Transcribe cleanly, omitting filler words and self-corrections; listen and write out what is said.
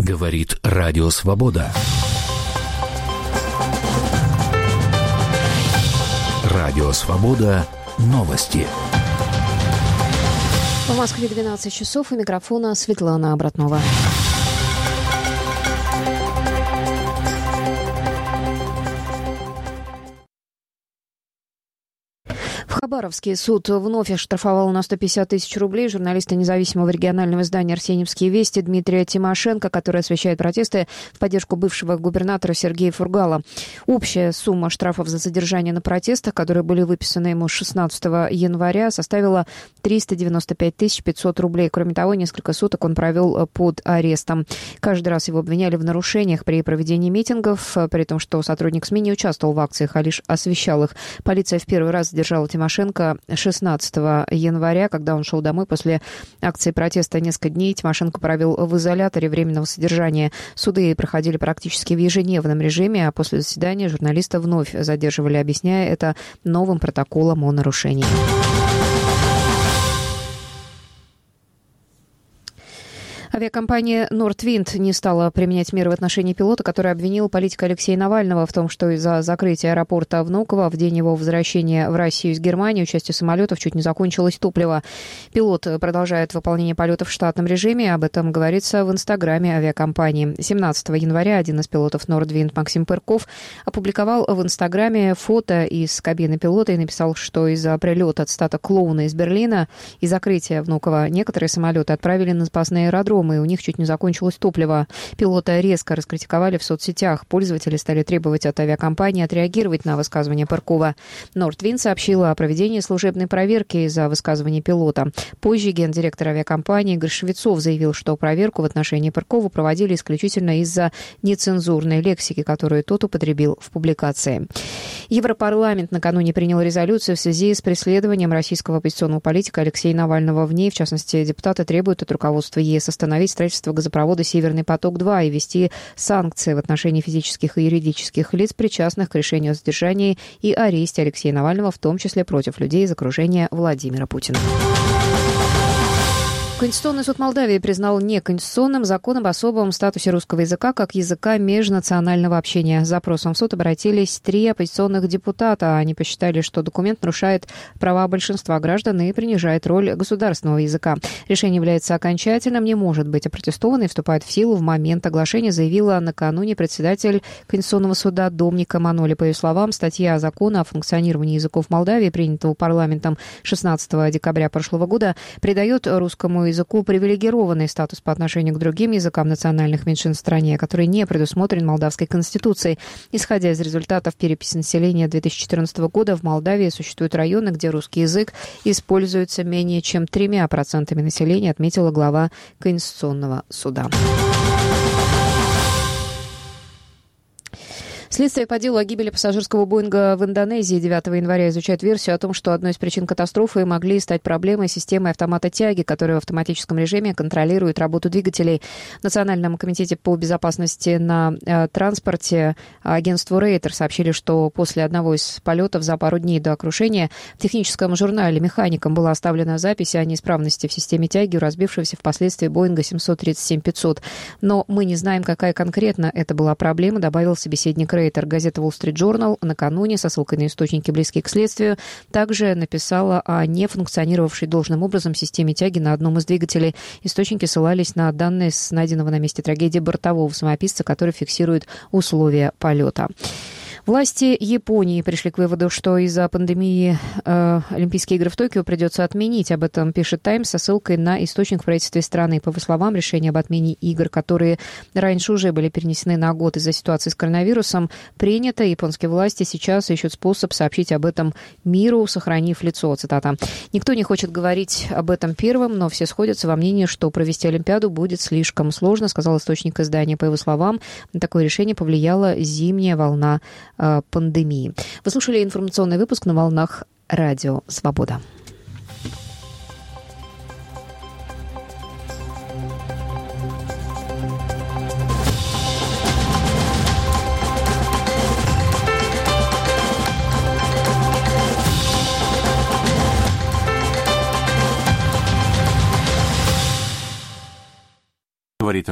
Говорит Радио Свобода. Радио Свобода. Новости. В Москве 12 часов. У микрофона Светлана Обратнова. Хабаровский суд вновь оштрафовал на 150 тысяч рублей журналиста независимого регионального издания «Арсеньевские вести» Дмитрия Тимошенко, который освещает протесты в поддержку бывшего губернатора Сергея Фургала. Общая сумма штрафов за задержание на протестах, которые были выписаны ему 16 января, составила 395 500 рублей. Кроме того, несколько суток он провел под арестом. Каждый раз его обвиняли в нарушениях при проведении митингов, при том, что сотрудник СМИ не участвовал в акциях, а лишь освещал их. Полиция в первый раз задержала Тимошенко 16 января, когда он шел домой после акции протеста. Несколько дней Тимошенко провел в изоляторе временного содержания. Суды проходили практически в ежедневном режиме, а после заседания журналиста вновь задерживали, объясняя это новым протоколом о нарушении. Авиакомпания «Нордвинд» не стала применять меры в отношении пилота, который обвинил политика Алексея Навального в том, что из-за закрытия аэропорта Внуково в день его возвращения в Россию из Германии у части самолетов чуть не закончилось топливо. Пилот продолжает выполнение полетов в штатном режиме. Об этом говорится в инстаграме авиакомпании. 17 января один из пилотов «Нордвинд» Максим Пырков опубликовал в инстаграме фото из кабины пилота и написал, что из-за прилета от стата клоуна из Берлина и закрытия Внуково некоторые самолеты отправили на запасные аэродромы, и у них чуть не закончилось топливо. Пилота резко раскритиковали в соцсетях. Пользователи стали требовать от авиакомпании отреагировать на высказывание Пыркова. «Нордвинд» сообщила о проведении служебной проверки из-за высказывания пилота. Позже гендиректор авиакомпании Игорь Швецов заявил, что проверку в отношении Пыркова проводили исключительно из-за нецензурной лексики, которую тот употребил в публикации. Европарламент накануне принял резолюцию в связи с преследованием российского оппозиционного политика Алексея Навального. В ней, в частности, депутаты требуют от руководства ЕС остановить строительство газопровода «Северный поток-2» и ввести санкции в отношении физических и юридических лиц, причастных к решению о задержании и аресте Алексея Навального, в том числе против людей из окружения Владимира Путина. Конституционный суд Молдавии признал неконституционным закон об особом статусе русского языка как языка межнационального общения. С запросом в суд обратились 3 оппозиционных депутата. Они посчитали, что документ нарушает права большинства граждан и принижает роль государственного языка. Решение является окончательным, не может быть опротестовано и вступает в силу в момент оглашения, заявила накануне председатель Конституционного суда Домника Маноли. По ее словам, статья закона о функционировании языков Молдавии, принятого парламентом 16 декабря прошлого года, придает русскому языку привилегированный статус по отношению к другим языкам национальных меньшинств в стране, который не предусмотрен Молдавской конституцией. Исходя из результатов переписи населения 2014 года, в Молдавии существуют районы, где русский язык используется менее чем 3% населения, отметила глава Конституционного суда. Следствие по делу о гибели пассажирского Боинга в Индонезии 9 января изучает версию о том, что одной из причин катастрофы могли стать проблемы системы автомата тяги, которая в автоматическом режиме контролирует работу двигателей. В Национальном комитете по безопасности на транспорте агентству Рейтер сообщили, что после одного из полетов за пару дней до крушения в техническом журнале механикам была оставлена запись о неисправности в системе тяги у разбившегося впоследствии Боинга 737-500. Но мы не знаем, какая конкретно это была проблема, добавил собеседник Рейтер. Газета Wall Street Journal накануне, со ссылкой на источники, близкие к следствию, также написала о нефункционировавшей должным образом системе тяги на одном из двигателей. Источники ссылались на данные с найденного на месте трагедии бортового самописца, который фиксирует условия полета. Власти Японии пришли к выводу, что из-за пандемии Олимпийские игры в Токио придется отменить. Об этом пишет «Таймс» со ссылкой на источник в правительстве страны. По его словам, решение об отмене игр, которые раньше уже были перенесены на год из-за ситуации с коронавирусом, принято. Японские власти сейчас ищут способ сообщить об этом миру, сохранив лицо. Цитата. «Никто не хочет говорить об этом первым, но все сходятся во мнении, что провести Олимпиаду будет слишком сложно», сказал источник издания. По его словам, на такое решение повлияла зимняя волна пандемии. Вы слушали информационный выпуск на волнах Радио Свобода.